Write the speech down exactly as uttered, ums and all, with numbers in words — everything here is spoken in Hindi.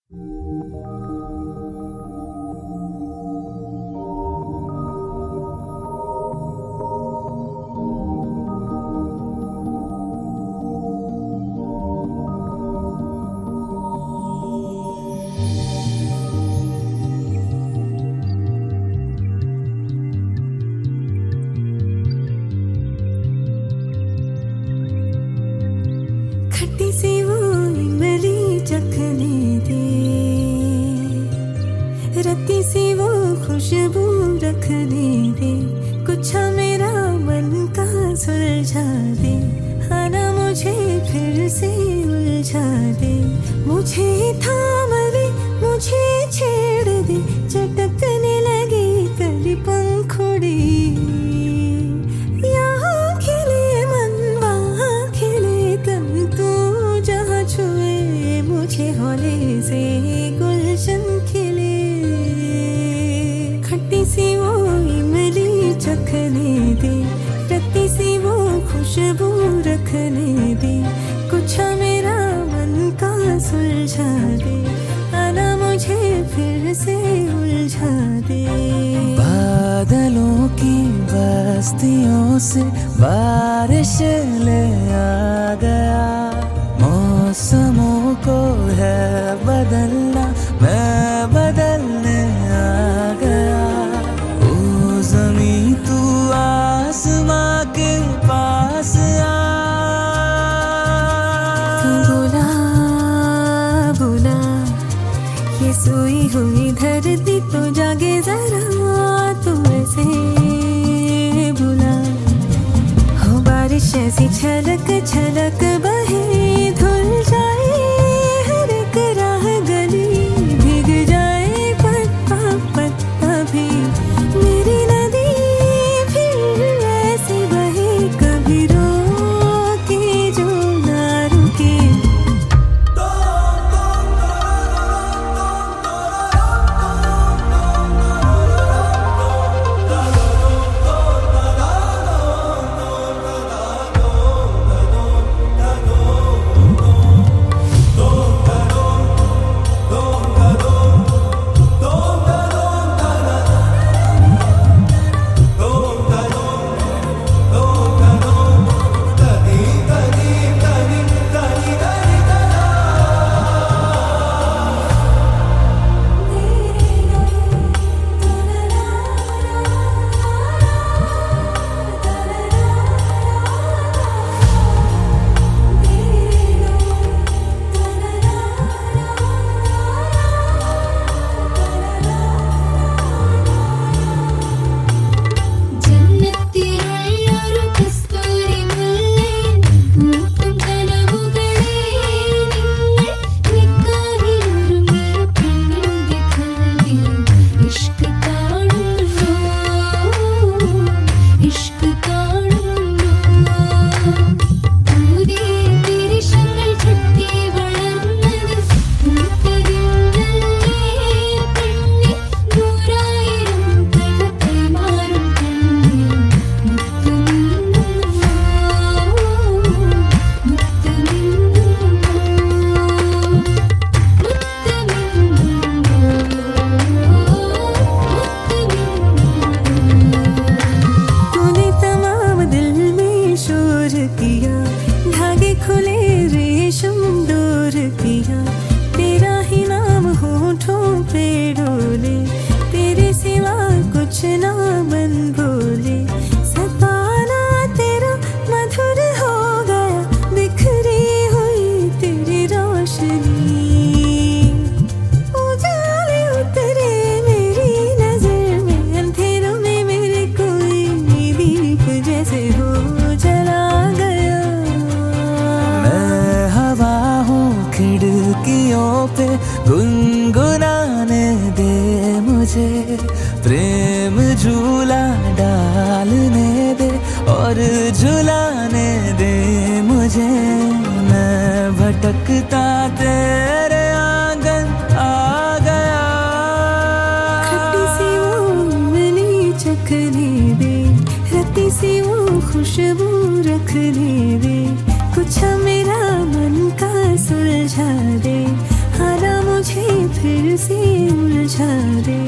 खट्टी सी वो इमली चखने दे, रत्ती सी वो खुशबू रखने दे, कुछ मेरा मन का सुलझा दे, आना मुझे फिर से उलझा दे, मुझे थाम दे, मुझे छेड़ दे, चटकने लगे कली पंखुड़ी, हौले से गुलशन खिले। खट्टी सी वो इमली चखने दे, रत्ती सी वो खुशबू रखने दे, कुछ मेरा मन का सुलझा दे, आना मुझे फिर से उलझा दे। बादलों की बस्तियों से बारिश ले आ गया, मौसमों को है बदलना, मैं बदलने आ गया। ओ ज़मीं तू आसमां के पास आ, तू बुला बुला ये सोई हुई धरती तो जागे जरा, तू ऐसे बुला हो बारिश ऐसी छलक छलक बहे, धुल जाए हर एक राह गली, भीग जाए पत्ता पत्ता भी, मेरी नदी फिर ऐसे बहे, कभी रोके जो ना रुके। धागे खुले रेशम डोर किया, तेरा ही नाम होठों पे डोले, तेरे सिवा कुछ ना मन बोले, सताना तेरा मधुर हो गया, बिखरी हुई तेरी रोशनी, उजाले उतरे मेरी नजर में, अंधेरों में मेरे कोई दीप जैसे हो जला गया। मैं हवा हूँ खिड़कियों पे, गुनगुनाने दे मुझे, प्रेम झूला डालने दे और झुलाने दे मुझे, मैं भटकता तेरे आंगन आ गया। खट्टी सी वो इमली चखने दे, रत्ती सी वो खुशबू रखने दे, कुछ मेरा मन का सुलझा दे, आना मुझे फिर से उलझा दे।